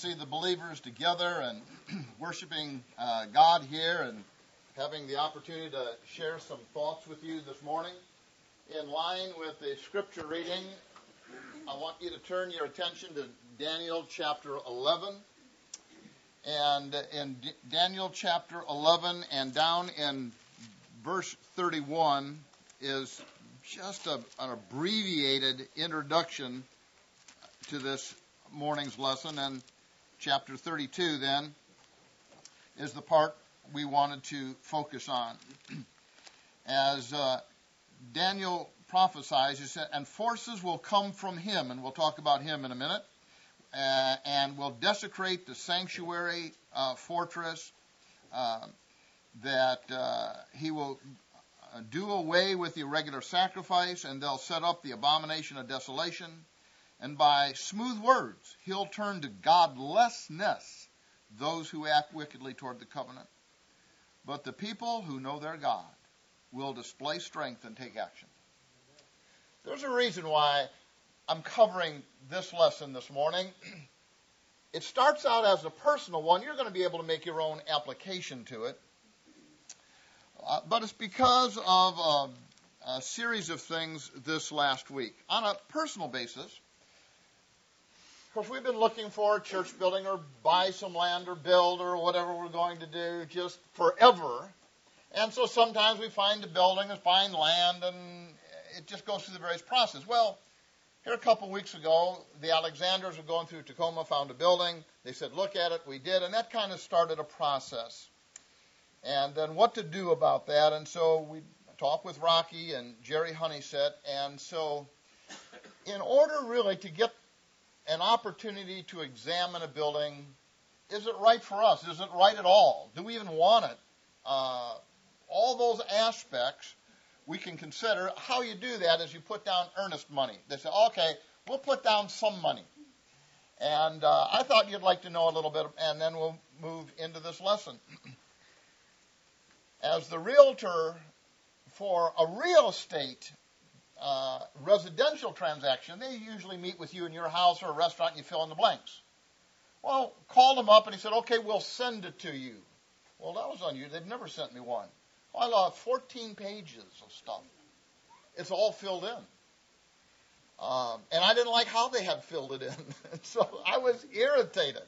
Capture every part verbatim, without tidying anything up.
see the believers together and worshiping uh, God here and having the opportunity to share some thoughts with you this morning. In line with the scripture reading, I want you to turn your attention to Daniel chapter eleven. And in D- Daniel chapter eleven and down in verse thirty-one is just a, an abbreviated introduction to this morning's lesson. And chapter thirty-two then is the part we wanted to focus on. As uh, Daniel prophesies, he said, and forces will come from him, and we'll talk about him in a minute, uh, and will desecrate the sanctuary uh, fortress, uh, that uh, he will do away with the irregular sacrifice, and they'll set up the abomination of desolation, and by smooth words he'll turn to godlessness those who act wickedly toward the covenant. But the people who know their God will display strength and take action. There's a reason why I'm covering this lesson this morning. It starts out as a personal one. You're going to be able to make your own application to it. Uh, but it's because of a, a series of things this last week. On a personal basis, of course, we've been looking for a church building or buy some land or build or whatever we're going to do just forever. And so sometimes we find a building and find land, and it just goes through the various process. Well, here a couple weeks ago, the Alexanders were going through Tacoma, found a building. They said, look at it. We did. And that kind of started a process. And then what to do about that. And so we talked with Rocky and Jerry Honeyset. And so in order really to get an opportunity to examine a building, is it right for us? Is it right at all? Do we even want it? Uh, all those aspects we can consider. How you do that is you put down earnest money. They say, okay, we'll put down some money. And uh, I thought you'd like to know a little bit, and then we'll move into this lesson. As the realtor for a real estate uh, residential transaction, they usually meet with you in your house or a restaurant and you fill in the blanks. Well, called him up and he said, okay, we'll send it to you. Well, that was unusual. They've never sent me one. Well, I lost fourteen pages of stuff. It's all filled in. Um, and I didn't like how they had filled it in. So I was irritated.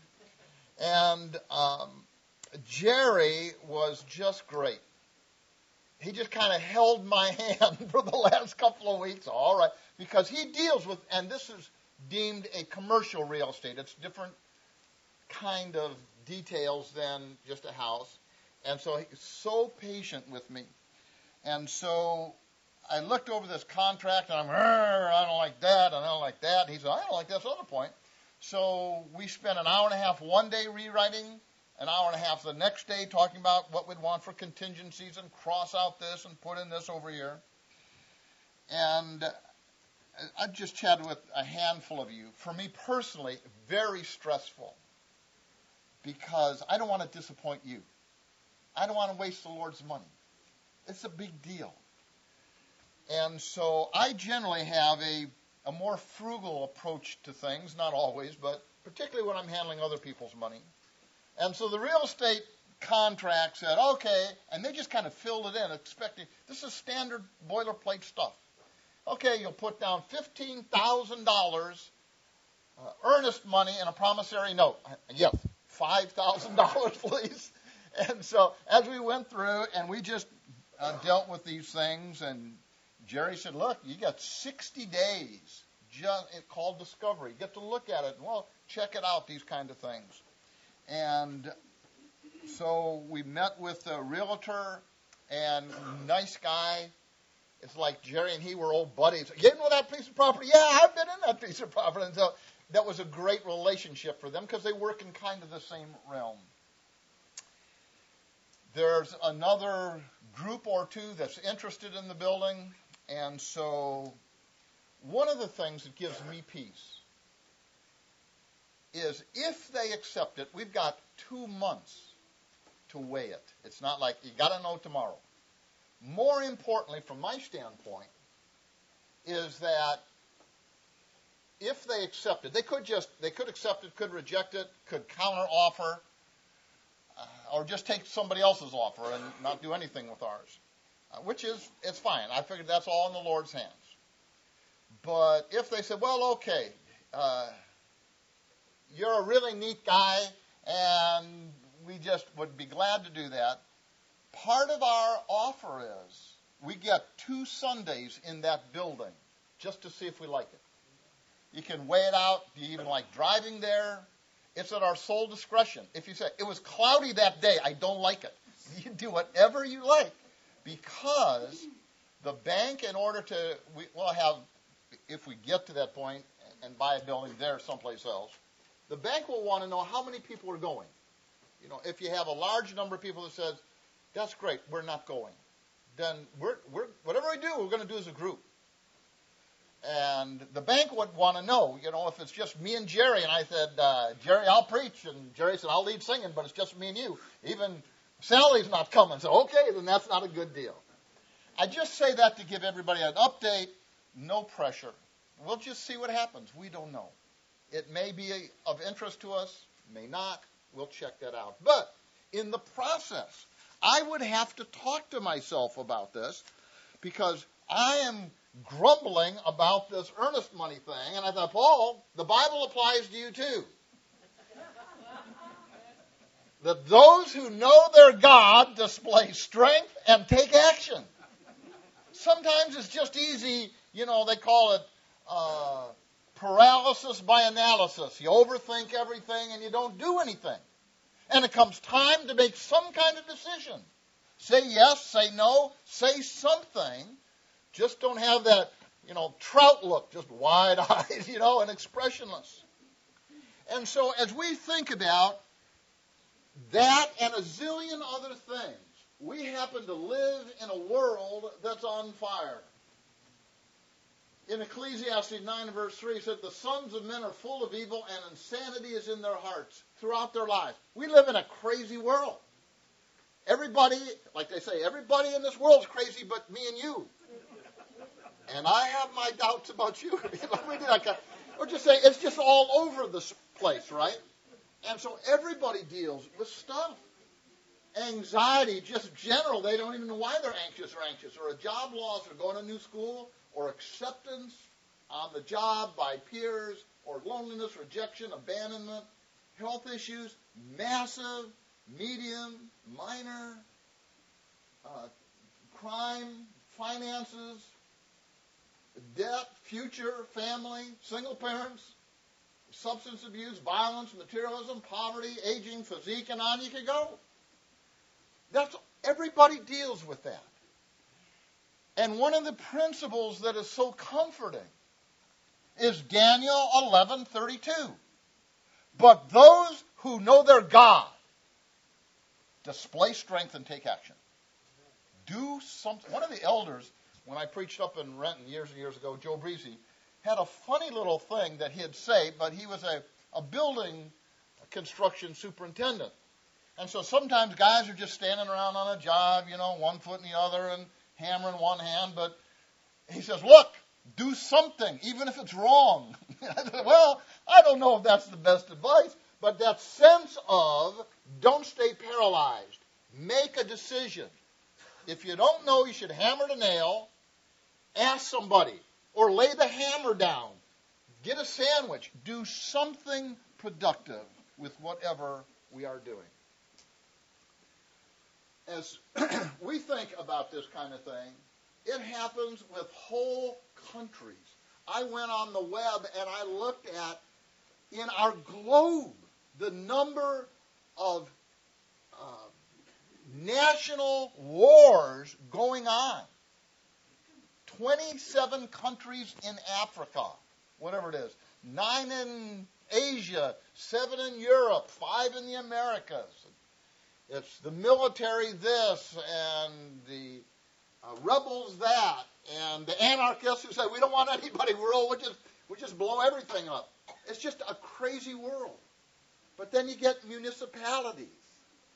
And um, Jerry was just great. He just kind of held my hand for the last couple of weeks. All right. Because he deals with, and this is deemed a commercial real estate. It's different kind of details than just a house. And so he's so patient with me. And so I looked over this contract, and I'm, I don't like that, and I don't like that. And he said, I don't like this other point. So we spent an hour and a half one day rewriting, an hour and a half the next day talking about what we'd want for contingencies and cross out this and put in this over here. And I've just chatted with a handful of you. For me personally, very stressful, because I don't want to disappoint you. I don't want to waste the Lord's money. It's a big deal. And so I generally have a, a more frugal approach to things, not always, but particularly when I'm handling other people's money. And so the real estate contract said, okay, and they just kind of filled it in, expecting, this is standard boilerplate stuff. Okay, you'll put down fifteen thousand dollars uh, earnest money in a promissory note. Yes, five thousand dollars, please. And so as we went through and we just uh, dealt with these things, and Jerry said, look, you got sixty days, just, it's called discovery. Get to look at it. Well, check it out, these kind of things. And so we met with the realtor, and nice guy. It's like Jerry and he were old buddies. You know that piece of property? Yeah, I've been in that piece of property. And so that was a great relationship for them because they work in kind of the same realm. There's another group or two that's interested in the building. And so one of the things that gives me peace is if they accept it, we've got two months to weigh it. It's not like you got to know tomorrow. More importantly, from my standpoint, is that if they accepted, they could just, they could accept it, could reject it, could counter offer, uh, or just take somebody else's offer and not do anything with ours, uh, which is, it's fine. I figured that's all in the Lord's hands. But if they said, well, okay, uh, you're a really neat guy, and we just would be glad to do that, part of our offer is we get two Sundays in that building just to see if we like it. You can weigh it out. Do you even like driving there? It's at our sole discretion. If you say, it was cloudy that day, I don't like it. You do whatever you like. Because the bank, in order to, we will have, if we get to that point and buy a building there someplace else, the bank will want to know how many people are going. You know, if you have a large number of people that says, that's great, we're not going, then we're, we're whatever we do, we're going to do as a group. And the bank would want to know, you know, if it's just me and Jerry, and I said, uh, Jerry, I'll preach, and Jerry said, I'll lead singing, but it's just me and you. Even Sally's not coming. So, okay, then that's not a good deal. I just say that to give everybody an update, no pressure. We'll just see what happens. We don't know. It may be of interest to us, may not. We'll check that out. But in the process, I would have to talk to myself about this because I am grumbling about this earnest money thing. And I thought, Paul, the Bible applies to you too. That those who know their God display strength and take action. Sometimes it's just easy, you know, they call it uh, paralysis by analysis. You overthink everything and you don't do anything. And it comes time to make some kind of decision. Say yes, say no, say something. Just don't have that, you know, trout look, just wide-eyed, you know, and expressionless. And so as we think about that and a zillion other things, we happen to live in a world that's on fire. In Ecclesiastes nine verse three, it said, the sons of men are full of evil and insanity is in their hearts throughout their lives. We live in a crazy world. Everybody, like they say, everybody in this world is crazy but me and you. And I have my doubts about you. Or just say, it's just all over this place, right? And so everybody deals with stuff. Anxiety, just general, they don't even know why they're anxious or anxious. Or a job loss, or going to a new school, or acceptance on the job by peers, or loneliness, rejection, abandonment, health issues, massive, medium, minor, uh, crime, finances, debt, future, family, single parents, substance abuse, violence, materialism, poverty, aging, physique, and on you could go. That's, everybody deals with that. And one of the principles that is so comforting is Daniel eleven thirty-two. But those who know their God display strength and take action. Do something. One of the elders, when I preached up in Renton years and years ago, Joe Breezy, had a funny little thing that he'd say, but he was a, a building construction superintendent. And so sometimes guys are just standing around on a job, you know, one foot in the other and hammer in one hand. But he says, look, do something, even if it's wrong. I said, well, I don't know if that's the best advice, but that sense of don't stay paralyzed. Make a decision. If you don't know, you should hammer the nail, ask somebody, or lay the hammer down. Get a sandwich. Do something productive with whatever we are doing. As we think about this kind of thing, it happens with whole countries. I went on the web and I looked at, in our globe, the number of uh, national wars going on. twenty-seven countries in Africa, whatever it is. Nine in Asia, seven in Europe, five in the Americas. It's the military this and the uh, rebels that and the anarchists who say we don't want anybody rule, we just we just blow everything up. It's just a crazy world. But then you get municipalities.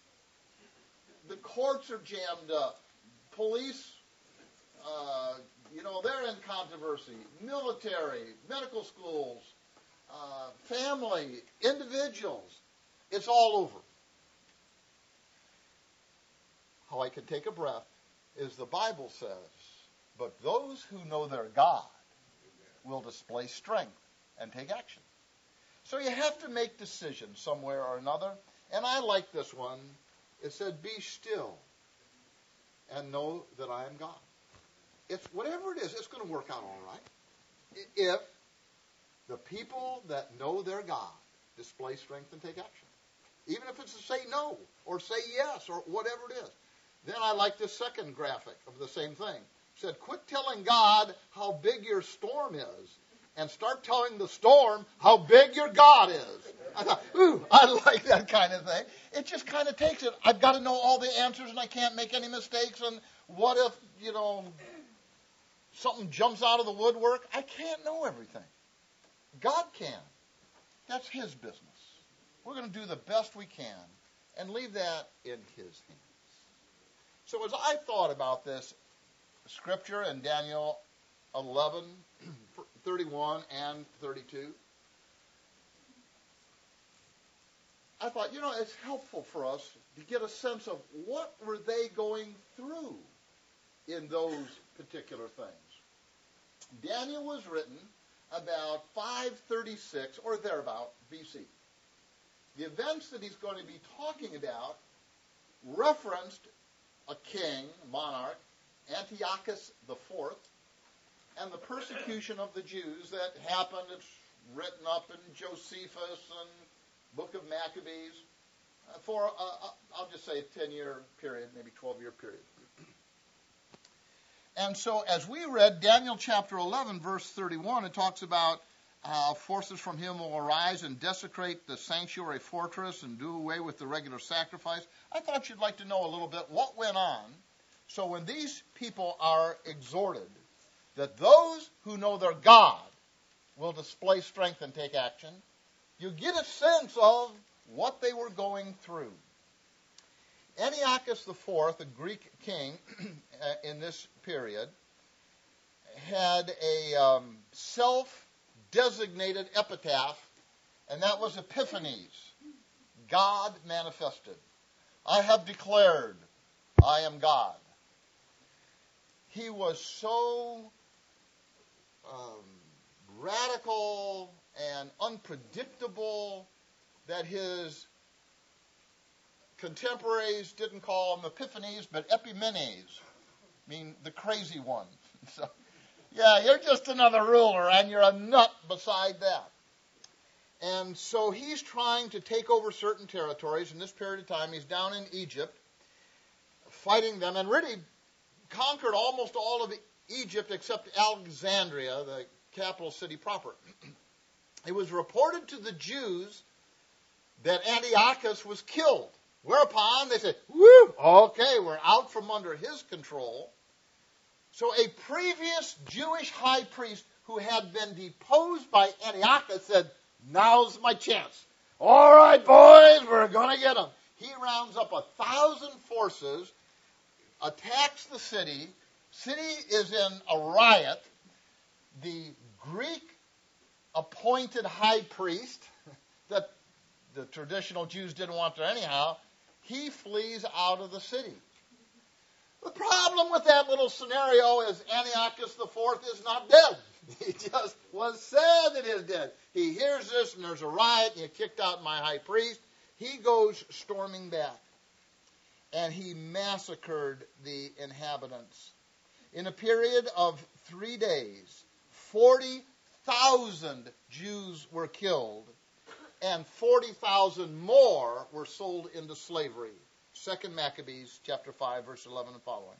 The courts are jammed up. Police, uh, you know, they're in controversy. Military, medical schools, uh, family, individuals. It's all over. How I can take a breath is the Bible says, but those who know their God will display strength and take action. So you have to make decisions somewhere or another. And I like this one. It said, be still and know that I am God. It's whatever it is, it's going to work out all right. If the people that know their God display strength and take action. Even if it's to say no or say yes or whatever it is. Then I like this second graphic of the same thing. It said, quit telling God how big your storm is and start telling the storm how big your God is. I thought, ooh, I like that kind of thing. It just kind of takes it. I've got to know all the answers and I can't make any mistakes. And what if, you know, something jumps out of the woodwork? I can't know everything. God can. That's His business. We're going to do the best we can and leave that in His hands. So as I thought about this scripture in Daniel eleven, thirty-one and thirty-two, I thought, you know, it's helpful for us to get a sense of what were they going through in those particular things. Daniel was written about five thirty-six or thereabout B C. The events that he's going to be talking about referenced a king, monarch, Antiochus the Fourth, and the persecution of the Jews that happened. It's written up in Josephus and Book of Maccabees uh, for, uh, I'll just say, a ten-year period, maybe twelve-year period. And so as we read Daniel chapter eleven, verse thirty-one, it talks about uh, forces from him will arise and desecrate the sanctuary fortress and do away with the regular sacrifice. I thought you'd like to know a little bit what went on. So when these people are exhorted that those who know their God will display strength and take action, you get a sense of what they were going through. Antiochus the Fourth, a Greek king in this period, had a um, self-designated epitaph, and that was Epiphanes, God manifested. I have declared, I am God. He was so um, radical and unpredictable that his contemporaries didn't call him Epiphanes, but Epimenes, mean the crazy one. So, yeah, you're just another ruler, and you're a nut beside that. And so he's trying to take over certain territories. In this period of time, he's down in Egypt, fighting them, and really conquered almost all of Egypt except Alexandria, the capital city proper. It was reported to the Jews that Antiochus was killed. Whereupon they said, woo, okay, we're out from under his control. So a previous Jewish high priest who had been deposed by Antiochus said, now's my chance. All right, boys, we're going to get him. He rounds up a thousand forces, attacks the city. City is in a riot. The Greek appointed high priest that the traditional Jews didn't want there anyhow, he flees out of the city. The problem with that little scenario is Antiochus the Fourth is not dead. He just was said that he's dead. He hears this and there's a riot and you kicked out my high priest. He goes storming back and he massacred the inhabitants. In a period of three days, forty thousand Jews were killed and forty thousand more were sold into slavery. Second Maccabees chapter five, verse eleven and following.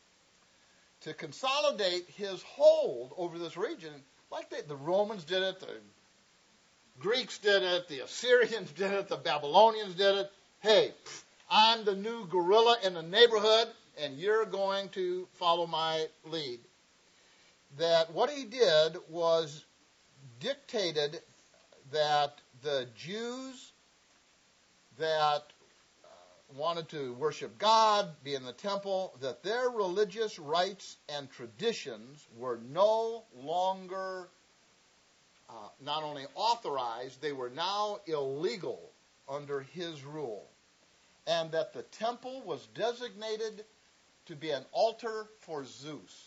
To consolidate his hold over this region, like they, the Romans did it, the Greeks did it, the Assyrians did it, the Babylonians did it. Hey, I'm the new gorilla in the neighborhood, and you're going to follow my lead. That what he did was dictated that the Jews that wanted to worship God, be in the temple, that their religious rites and traditions were no longer uh, not only authorized, they were now illegal under his rule. And that the temple was designated to be an altar for Zeus.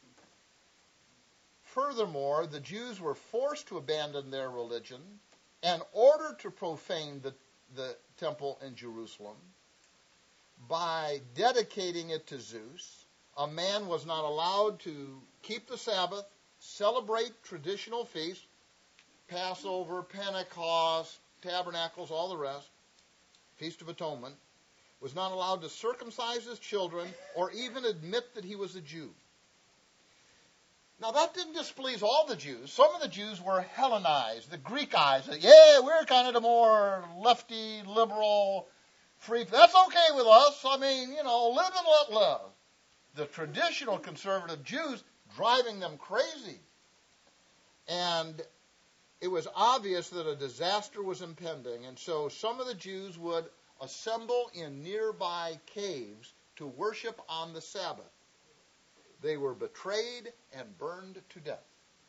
Furthermore, the Jews were forced to abandon their religion in order to profane the, the temple in Jerusalem. By dedicating it to Zeus, a man was not allowed to keep the Sabbath, celebrate traditional feasts, Passover, Pentecost, Tabernacles, all the rest, Feast of Atonement, was not allowed to circumcise his children or even admit that he was a Jew. Now, that didn't displease all the Jews. Some of the Jews were Hellenized, the Greekized. Yeah, we're kind of the more lefty, liberal, free. That's okay with us. I mean, you know, live and let live. The traditional conservative Jews driving them crazy. And it was obvious that a disaster was impending. And so some of the Jews would assemble in nearby caves to worship on the Sabbath. They were betrayed and burned to death.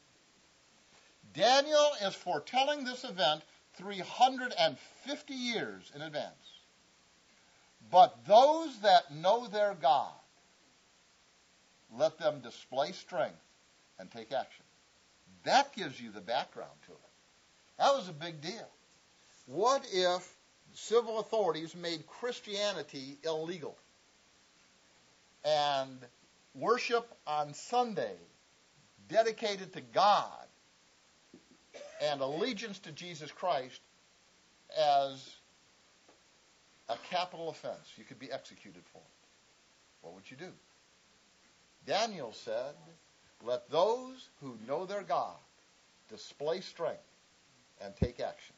Daniel is foretelling this event three hundred fifty years in advance. But those that know their God, let them display strength and take action. That gives you the background to it. That was a big deal. What if civil authorities made Christianity illegal? And worship on Sunday, dedicated to God, and allegiance to Jesus Christ as a capital offense. You could be executed for it. What would you do? Daniel said, let those who know their God display strength and take action.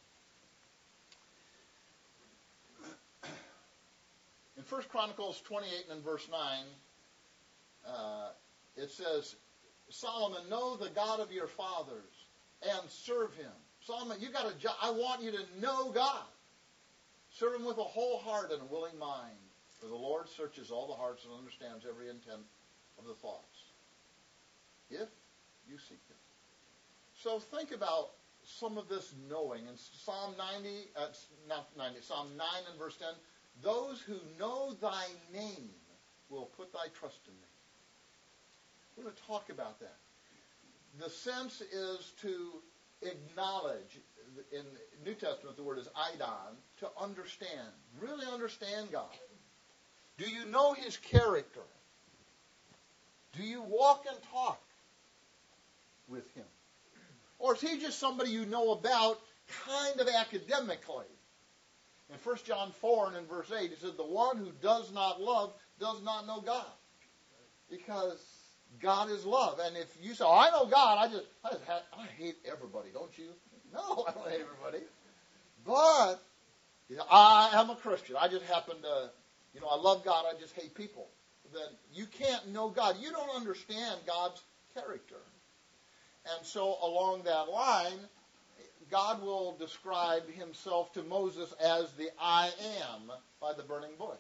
In First Chronicles twenty-eight and verse nine, Uh, it says, Solomon, know the God of your fathers and serve him. Solomon, you got a job. I want you to know God. Serve him with a whole heart and a willing mind. For the Lord searches all the hearts and understands every intent of the thoughts, if you seek him. So think about some of this knowing. In Psalm ninety, uh, not ninety, Psalm nine and verse ten, those who know thy name will put thy trust in thee. We're going to talk about that. The sense is to acknowledge. In New Testament, the word is eidon, to understand, really understand God. Do you know his character? Do you walk and talk with him? Or is he just somebody you know about kind of academically? In First John four and in verse eight, it said, the one who does not love does not know God. Because God is love. And if you say, oh, I know God, I just, I just ha- I hate everybody, don't you? No, I don't hate everybody. But you know, I am a Christian. I just happen to, you know, I love God, I just hate people. Then you can't know God. You don't understand God's character. And so along that line, God will describe himself to Moses as the I am by the burning bush.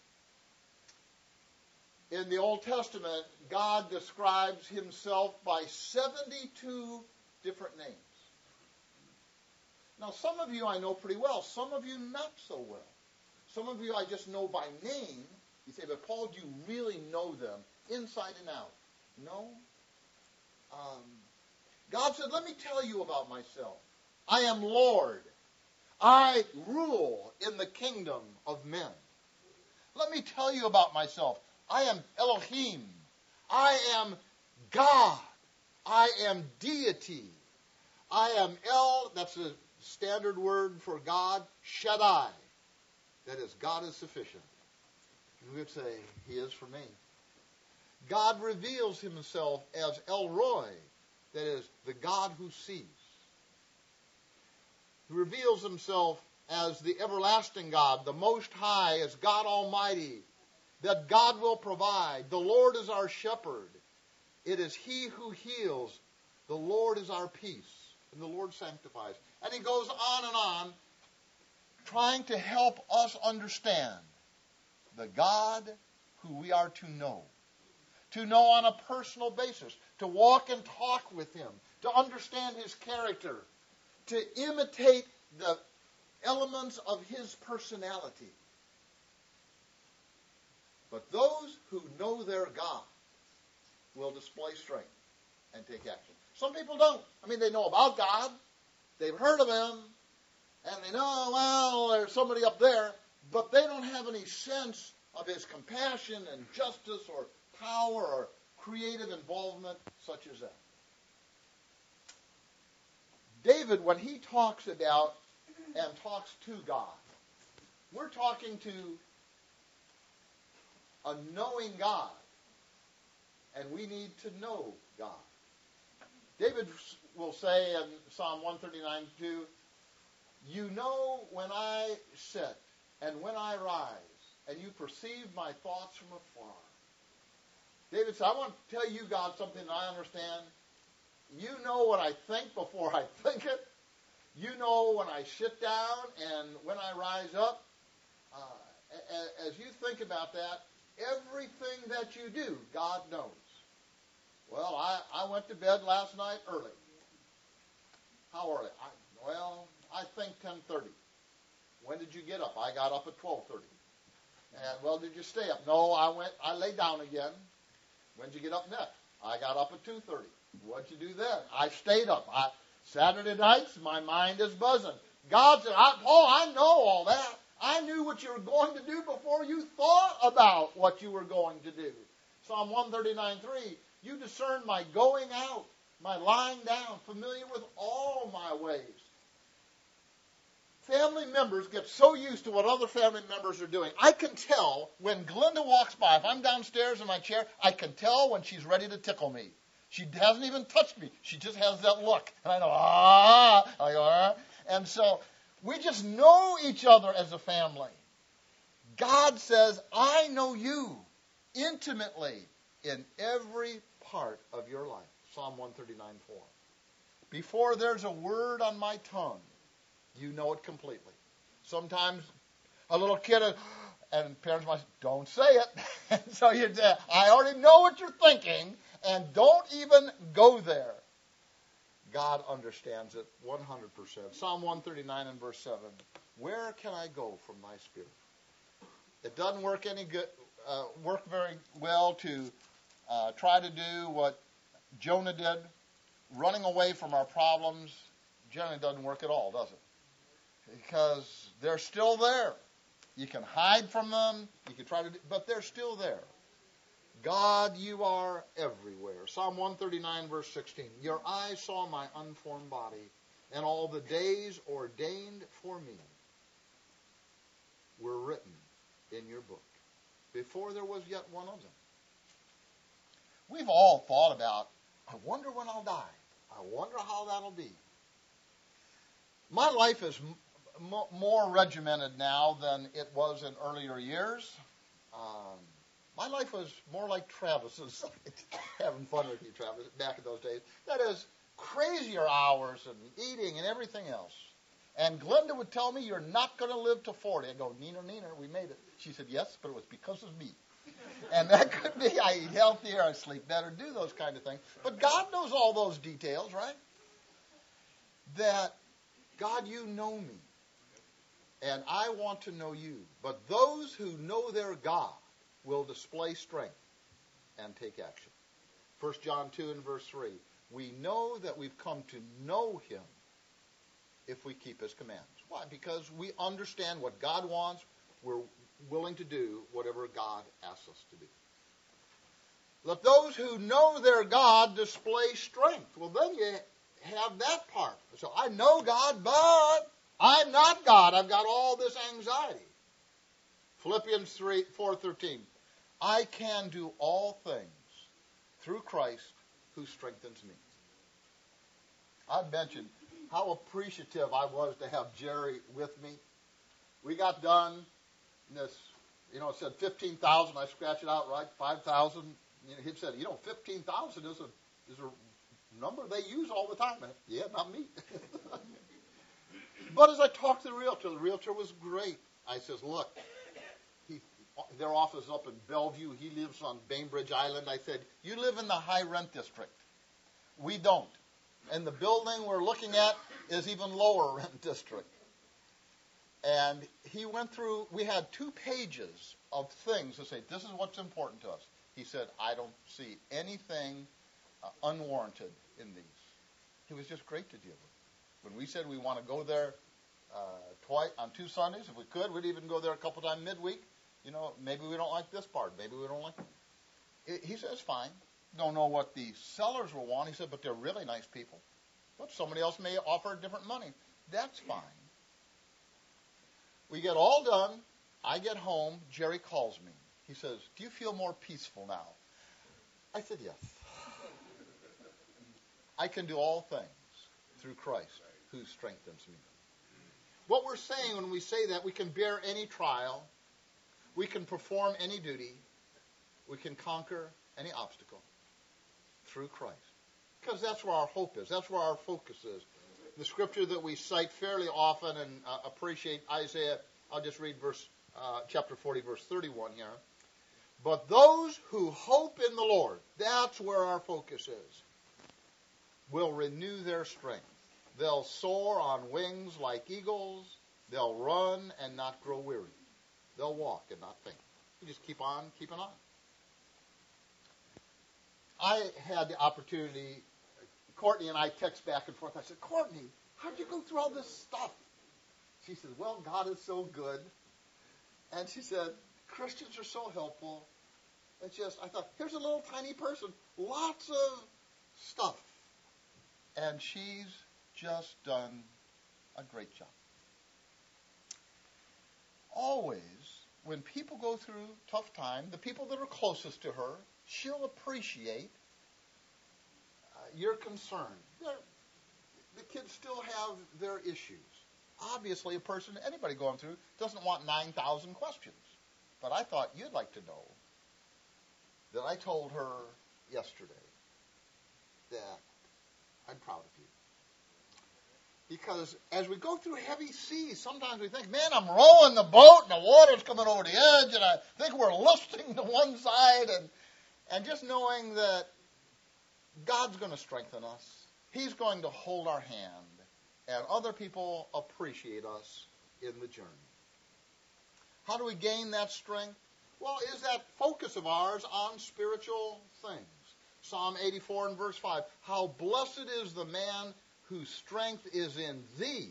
In the Old Testament, God describes himself by seventy-two different names. Now, some of you I know pretty well. Some of you not so well. Some of you I just know by name. You say, but Paul, do you really know them inside and out? No. Um, God said, let me tell you about myself. I am Lord. I rule in the kingdom of men. Let me tell you about myself. I am Elohim. I am God. I am deity. I am El, that's a standard word for God, Shaddai. That is, God is sufficient. And we would say, he is for me. God reveals himself as El Roi, that is, the God who sees. He reveals himself as the everlasting God, the Most High, as God Almighty, that God will provide. The Lord is our shepherd. It is he who heals. The Lord is our peace, and the Lord sanctifies. And he goes on and on, trying to help us understand the God who we are to know. To know on a personal basis. To walk and talk with him. To understand his character. To imitate the elements of his personality. But those who know their God will display strength and take action. Some people don't. I mean, they know about God. They've heard of him. And they know, well, there's somebody up there. But they don't have any sense of his compassion and justice or power or creative involvement such as that. David, when he talks about and talks to God, we're talking to a knowing God, and we need to know God. David will say in Psalm one thirty-nine two, you know when I sit and when I rise, and you perceive my thoughts from afar. David said, I want to tell you, God, something that I understand. You know what I think before I think it. You know when I sit down and when I rise up. Uh, as you think about that, everything that you do, God knows. Well, I, I went to bed last night early. How early? I, well, I think ten thirty. When did you get up? I got up at twelve thirty. And, well, did you stay up? No, I went. I lay down again. When did you get up next? I got up at two thirty. What'd you do then? I stayed up. I, Saturday nights, my mind is buzzing. God said, I, Paul, I know all that. I knew what you were going to do before you thought about what you were going to do. Psalm one thirty-nine three, you discern my going out, my lying down, familiar with all my ways. Family members get so used to what other family members are doing. I can tell when Glenda walks by, if I'm downstairs in my chair, I can tell when she's ready to tickle me. She hasn't even touched me. She just has that look. And I know, ah, I go, ah. And so we just know each other as a family. God says, I know you intimately in every part of your life. Psalm one thirty-nine four. Before there's a word on my tongue, you know it completely. Sometimes a little kid, and parents might say, don't say it. And so you say, I already know what you're thinking, and don't even go there. God understands it one hundred percent. Psalm one thirty-nine and verse seven. Where can I go from thy spirit? It doesn't work any good, uh, work very well to uh, try to do what Jonah did. Running away from our problems generally doesn't work at all, does it? Because they're still there. You can hide from them. You can try to, do, but they're still there. God, you are everywhere. Psalm one thirty-nine, verse sixteen. Your eyes saw my unformed body, and all the days ordained for me were written in your book, before there was yet one of them. We've all thought about, I wonder when I'll die. I wonder how that'll be. My life is m- more regimented now than it was in earlier years. Um, my life was more like Travis's. Having fun with you, Travis, back in those days. That is, crazier hours and eating and everything else. And Glenda would tell me, you're not going to live to forty. I'd go, Neener, Neener, we made it. She said, yes, but it was because of me. And that could be, I eat healthier, I sleep better, do those kind of things. But God knows all those details, right? That, God, you know me. And I want to know you. But those who know their God will display strength and take action. First John two and verse three. We know that we've come to know him if we keep his commands. Why? Because we understand what God wants. We're willing to do whatever God asks us to do. Let those who know their God display strength. Well, then you have that part. So I know God, but I'm not God. I've got all this anxiety. Philippians three, four thirteen. I can do all things through Christ who strengthens me. I mentioned how appreciative I was to have Jerry with me. We got done. This, you know, it said fifteen thousand. I scratched it out right, five thousand. You know, he said, you know, fifteen thousand is a is a number they use all the time. And, yeah, not me. But as I talked to the realtor, the realtor was great. I says, look, he, their office is up in Bellevue. He lives on Bainbridge Island. I said, you live in the high rent district. We don't. And the building we're looking at is even lower rent district. And he went through, we had two pages of things to say, this is what's important to us. He said, I don't see anything uh, unwarranted in these. He was just great to deal with. When we said we want to go there uh, twice on two Sundays, if we could, we'd even go there a couple times midweek. You know, maybe we don't like this part. Maybe we don't like it. He said, it's fine. Don't know what the sellers will want. He said, but they're really nice people. But somebody else may offer different money. That's fine. We get all done. I get home. Jerry calls me. He says, do you feel more peaceful now? I said, yes. I can do all things through Christ who strengthens me. What we're saying when we say that, we can bear any trial. We can perform any duty. We can conquer any obstacle through Christ. Because that's where our hope is. That's where our focus is. The scripture that we cite fairly often and uh, appreciate, Isaiah, I'll just read verse uh, chapter forty, verse thirty-one here. But those who hope in the Lord, that's where our focus is, will renew their strength. They'll soar on wings like eagles. They'll run and not grow weary. They'll walk and not faint. You just keep on keeping on. I had the opportunity, Courtney and I text back and forth. I said, Courtney, how did you go through all this stuff? She said, well, God is so good. And she said, Christians are so helpful. It's just, I thought, here's a little tiny person, lots of stuff. And she's just done a great job. Always, when people go through tough time, the people that are closest to her, she'll appreciate uh, your concern. They're, the kids still have their issues. Obviously, a person, anybody going through, doesn't want nine thousand questions. But I thought you'd like to know that I told her yesterday that I'm proud of you. Because as we go through heavy seas, sometimes we think, man, I'm rowing the boat and the water's coming over the edge and I think we're listing to one side. And, and just knowing that God's going to strengthen us. He's going to hold our hand. And other people appreciate us in the journey. How do we gain that strength? Well, is that focus of ours on spiritual things. Psalm eighty-four and verse five. How blessed is the man whose strength is in thee,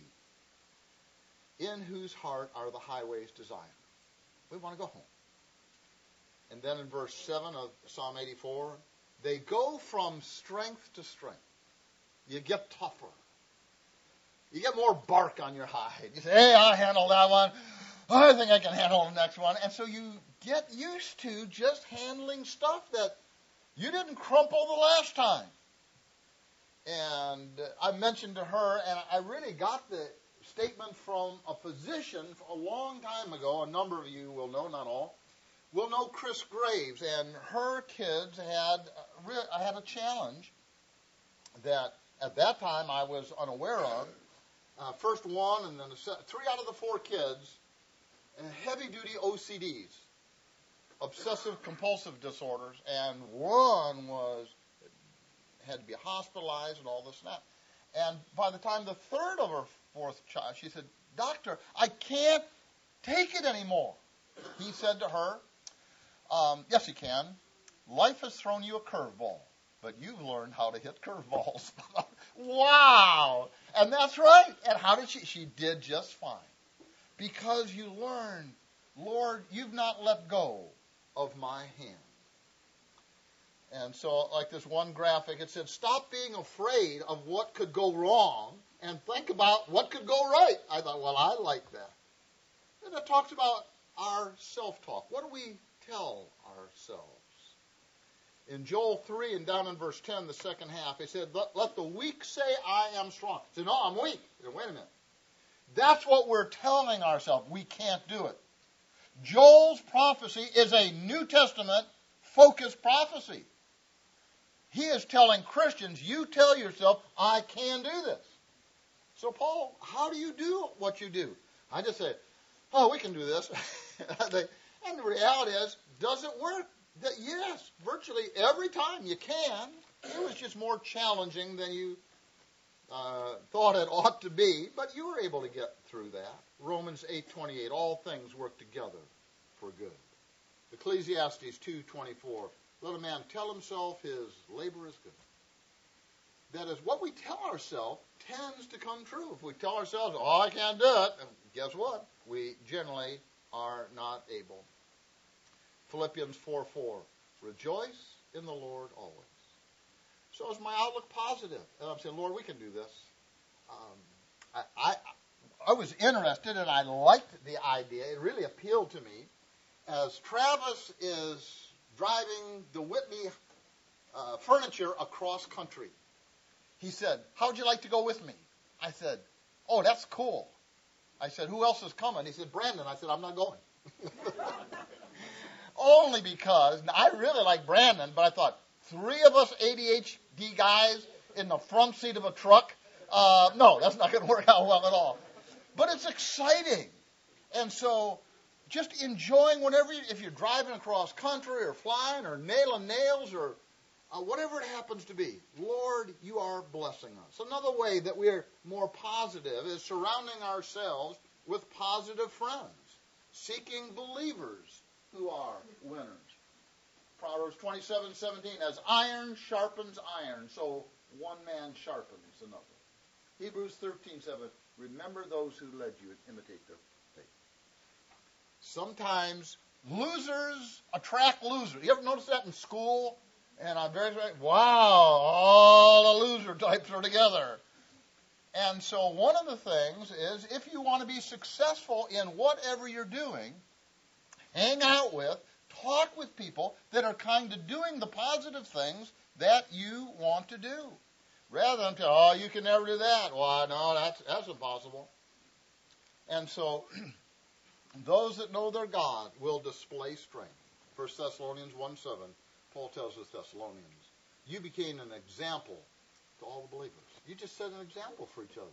in whose heart are the highways desired. We want to go home. And then in verse seven of Psalm eighty-four, they go from strength to strength. You get tougher. You get more bark on your hide. You say, hey, I'll handle that one. I think I can handle the next one. And so you get used to just handling stuff that you didn't crumple the last time. And I mentioned to her, and I really got the statement from a physician a long time ago. A number of you will know, not all, will know Chris Graves. And her kids had, I had a challenge that at that time I was unaware of. Uh, first one, and then the se- three out of the four kids, and heavy-duty O C Ds, obsessive-compulsive disorders, and one was had to be hospitalized and all this and that. And by the time the third of her fourth child, she said, Doctor, I can't take it anymore. He said to her, um, yes, you can. Life has thrown you a curveball, but you've learned how to hit curveballs. Wow! And that's right. And how did she? She did just fine. Because you learn, Lord, you've not let go of my hand. And so, like this one graphic, it said, stop being afraid of what could go wrong and think about what could go right. I thought, well, I like that. And it talks about our self-talk. What do we tell ourselves? In Joel three and down in verse ten, the second half, it said, let, let the weak say I am strong. I said, no, I'm weak. I said, wait a minute. That's what we're telling ourselves. We can't do it. Joel's prophecy is a New Testament focused prophecy. He is telling Christians, you tell yourself, I can do this. So, Paul, how do you do what you do? I just say, oh, we can do this. And the reality is, does it work? That yes, virtually every time you can. It was just more challenging than you uh, thought it ought to be, but you were able to get through that. Romans eight twenty-eight, all things work together for good. Ecclesiastes two twenty-four, let a man tell himself his labor is good. That is, what we tell ourselves tends to come true. If we tell ourselves, oh, I can't do it, guess what? We generally are not able. Philippians four four, rejoice in the Lord always. So is my outlook positive? And I'm saying, Lord, we can do this. Um, I, I I was interested and I liked the idea. It really appealed to me. As Travis is driving the Whitney uh, furniture across country, he said, how would you like to go with me? I said, oh, that's cool. I said, who else is coming? He said, Brandon. I said, I'm not going. Only because, I really like Brandon, but I thought, three of us A D H D guys in the front seat of a truck? Uh, no, that's not going to work out well at all. But it's exciting. And so just enjoying whenever, you, if you're driving across country or flying or nailing nails or uh, whatever it happens to be, Lord, you are blessing us. Another way that we are more positive is surrounding ourselves with positive friends, seeking believers who are winners. Proverbs twenty-seven seventeen, as iron sharpens iron, so one man sharpens another. Hebrews thirteen seven, remember those who led you and imitate their faith. Sometimes losers attract losers. You ever notice that in school? And I'm very, very, wow, all the loser types are together. And so one of the things is, if you want to be successful in whatever you're doing, hang out with, talk with people that are kind of doing the positive things that you want to do. Rather than tell, oh, you can never do that. Well, no, that's, that's impossible. And so, those that know their God will display strength. First Thessalonians one seven, Paul tells the Thessalonians, you became an example to all the believers. You just set an example for each other.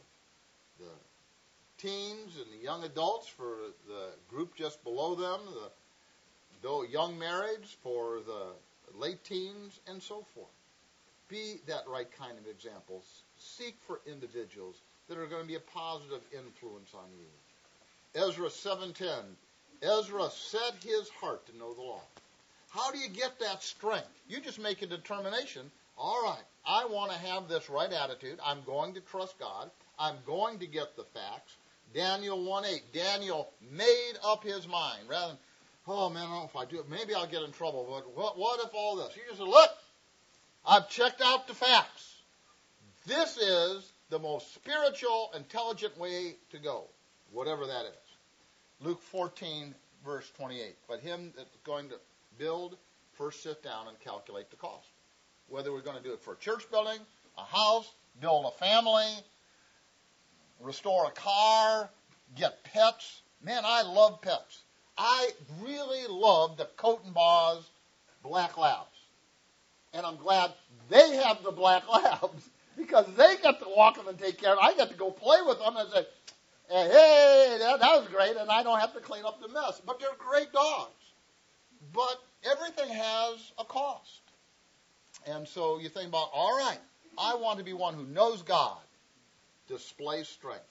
The teens and the young adults for the group just below them, the though young marrieds for the late teens, and so forth. Be that right kind of example. Seek for individuals that are going to be a positive influence on you. Ezra seven ten. Ezra set his heart to know the law. How do you get that strength? You just make a determination. All right, I want to have this right attitude. I'm going to trust God. I'm going to get the facts. Daniel one eight. Daniel made up his mind. Rather than, oh, man, I don't know if I do it. Maybe I'll get in trouble. But what, what if all this? You just say, look, I've checked out the facts. This is the most spiritual, intelligent way to go, whatever that is. Luke fourteen, verse twenty-eight. But him that's going to build, first sit down and calculate the cost. Whether we're going to do it for a church building, a house, build a family, restore a car, get pets. Man, I love pets. I really love the Cotenbaugh's Black Labs. And I'm glad they have the Black Labs because they get to walk them and take care of them. I get to go play with them and say, hey, that, that was great, and I don't have to clean up the mess. But they're great dogs. But everything has a cost. And so you think about, all right, I want to be one who knows God, displays strength,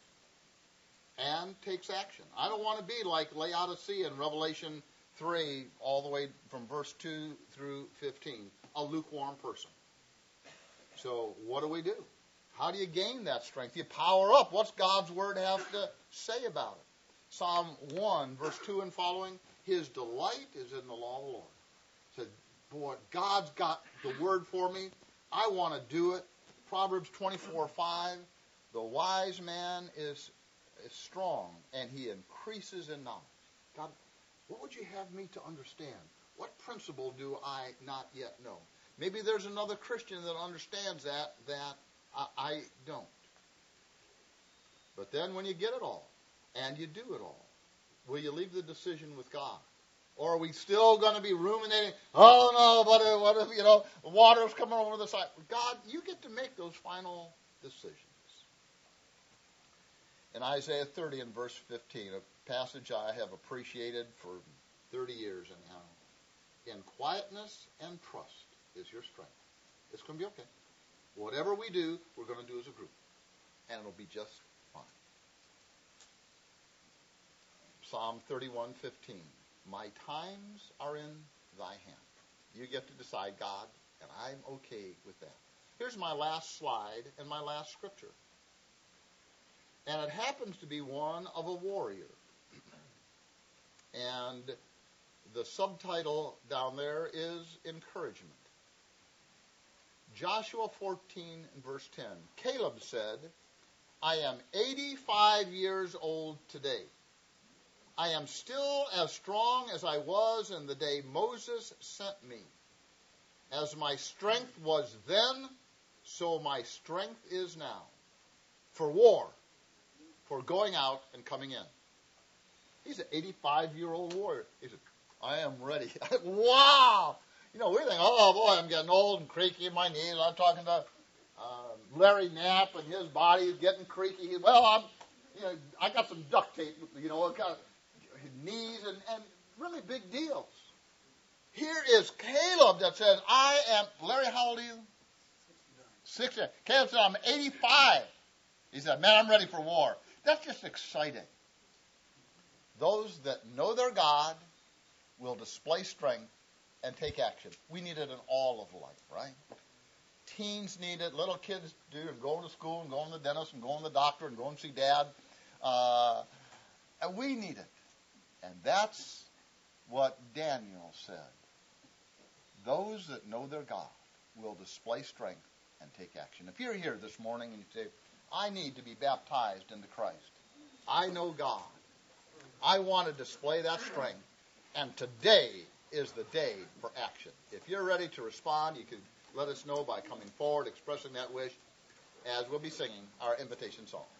and takes action. I don't want to be like Laodicea in Revelation three, all the way from verse two through fifteen, a lukewarm person. So what do we do? How do you gain that strength? You power up. What's God's Word have to say about it? Psalm one, verse two and following, his delight is in the law of the Lord. Said, boy, God's got the Word for me. I want to do it. Proverbs twenty-four five, the wise man is, is strong, and he increases in knowledge. God, what would you have me to understand? What principle do I not yet know? Maybe there's another Christian that understands that, that I, I don't. But then when you get it all, and you do it all, will you leave the decision with God? Or are we still going to be ruminating, oh no, what if, what if, you know, water's coming over the side? God, you get to make those final decisions. In Isaiah thirty and verse fifteen, a passage I have appreciated for thirty years anyhow. In quietness and trust is your strength. It's going to be okay. Whatever we do, we're going to do as a group. And it'll be just fine. Psalm thirty-one fifteen. My times are in thy hand. You get to decide, God, and I'm okay with that. Here's my last slide and my last scripture. And it happens to be one of a warrior. And the subtitle down there is encouragement. Joshua fourteen and verse ten. Caleb said, I am eighty-five years old today. I am still as strong as I was in the day Moses sent me. As my strength was then, so my strength is now. For war, for going out and coming in. He's an eighty-five-year-old warrior. He said, I am ready. Wow! You know, we think, oh, boy, I'm getting old and creaky in my knees. I'm talking to uh, Larry Knapp, and his body is getting creaky. He, well, I'm, you know, I got some duct tape, you know, kind of knees and, and really big deals. Here is Caleb that says, I am, Larry, how old are you? sixty-nine. Caleb said, I'm eighty-five. He said, man, I'm ready for war. That's just exciting. Those that know their God will display strength and take action. We need it in all of life, right? Teens need it. Little kids do. And going to school and going to the dentist and going to the doctor and going to see dad. Uh, and we need it. And that's what Daniel said. Those that know their God will display strength and take action. If you're here this morning and you say, I need to be baptized into Christ. I know God. I want to display that strength. And today is the day for action. If you're ready to respond, you can let us know by coming forward, expressing that wish, as we'll be singing our invitation song.